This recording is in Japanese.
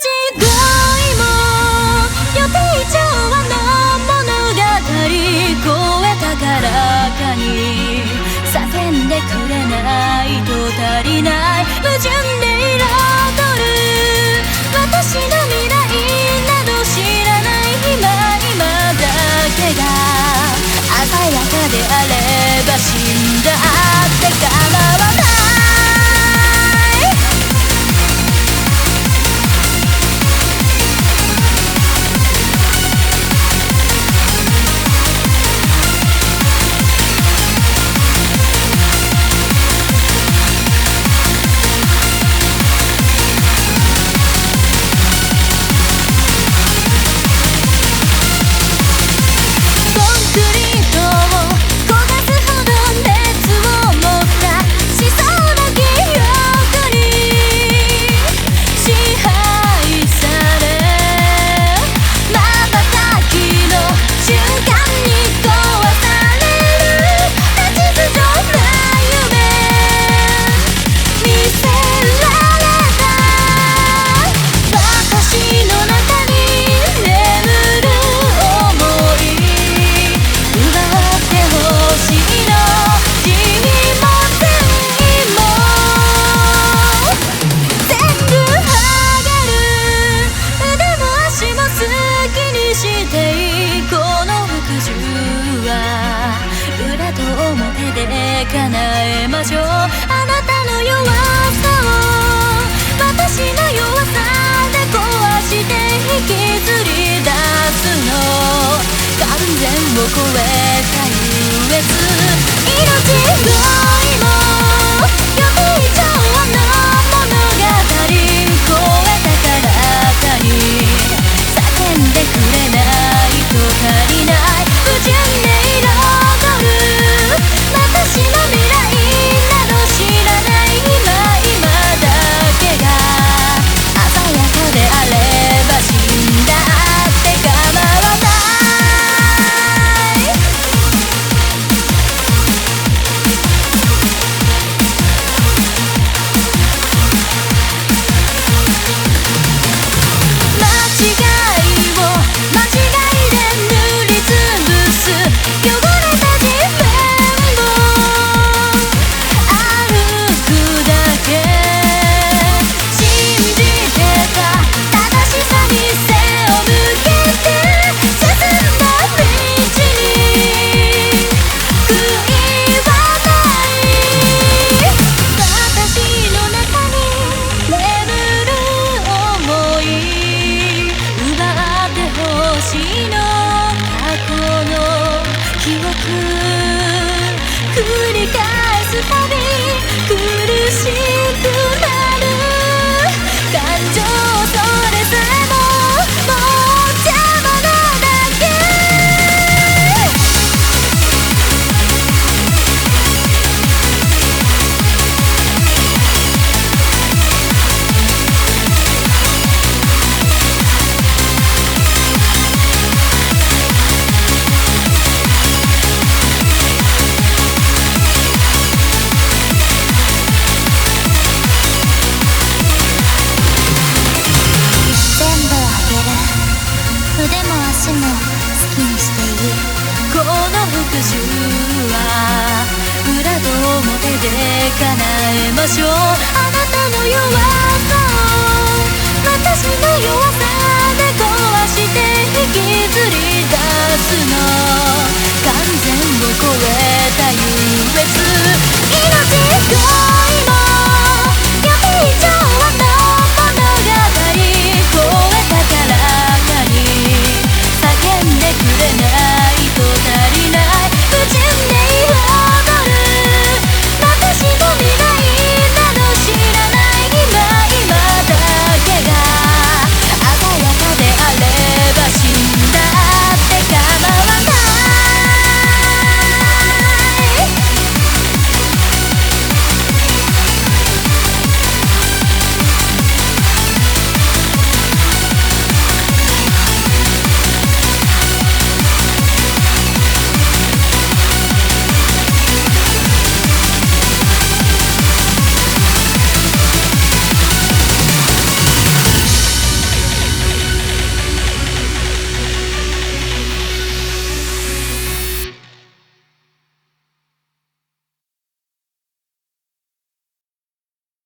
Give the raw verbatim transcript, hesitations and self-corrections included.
命乞いも予定調和の物語超えたからかに叫んでくれないと足りない矛盾で彩る私の未来など知らない今今だけが鮮やかであれば死んだって構わない叶えましょうあなたの弱さを私の弱さで壊して引きずり出すの完全を超えた優越命乞いも予定調和の物語超えたからかに叫んでくれないと足りない矛盾で彩る私の未来など知らない今今だけが鮮やかであれば死んだって構わない間違いを間違いで塗りつぶす汚れた地面繰り返すたび苦しくなる感情それさえももう邪魔なだけ腕も足も好きにしていいこの復讐は裏と表で叶えましょう